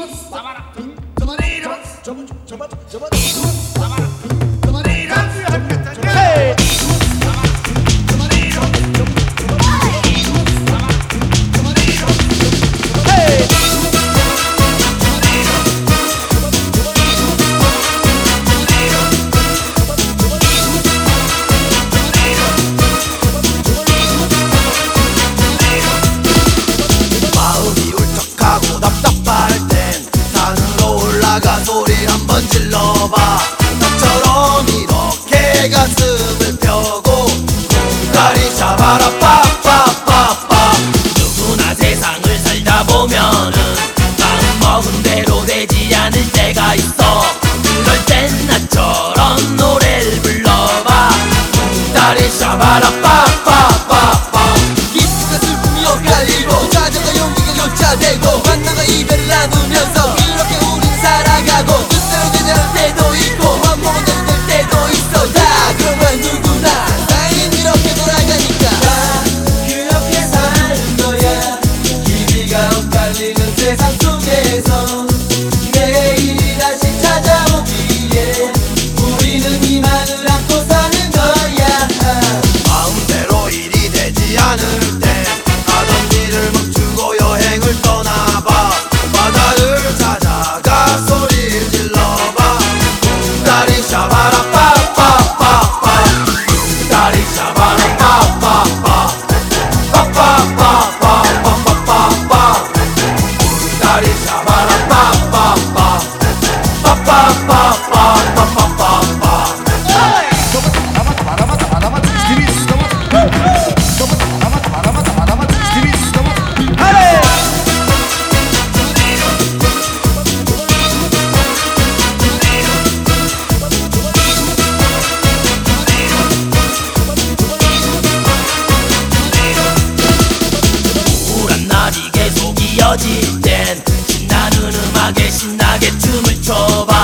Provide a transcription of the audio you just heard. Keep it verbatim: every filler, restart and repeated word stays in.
마음이 울적하고 답답할 땐 산으로 올라가 소리 한번 질러봐. 나처럼 이렇게 가슴을 펴고 다리 잡아라 빠빠빠빠. 누구나 세상을 살다 보면은 마음먹은 대로 되지 않을 때가 있어. 그럴 땐 나처럼 노래를 불러봐. 다리 잡아라 빠빠빠빠. 기쁨과 슬픔이 엇갈리고 좌절과 용기가 교차되고 만남과 이별을 나누면서 이렇게 우린 살아가고 뜻대로 되지 않을 때도 있고 맘먹은 대로 될 때도 있어. 다 그런 누구나 나인 이렇게 돌아가니까 다 그렇게 사는 거야. 기미가 엇갈리는 세상 속에서 내일이 다시 찾아오기에 우리는 희망을 안고 사는 거야. 마음대로 일이 되지 않을 때 하던 일을 멈추고 여행을 떠나봐. 바다를 찾아가 소리를 질러봐. 다리 잡아라 빠빠빠빠. 다리 잡아라 빠빠빠. 빠빠빠빠빠빠빠빠. 다리 잡아라 빠빠빠. 빠빠빠빠빠빠빠빠. 우울한 날이 계속 이어질 땐 신나는 음악에 신나게 춤을 춰봐.